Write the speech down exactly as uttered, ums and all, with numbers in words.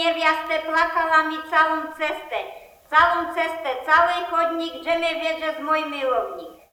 niewiastę, plakała mi całą cestę, całą cestę, cały chodnik, że mnie wiedzie z mój miłownik.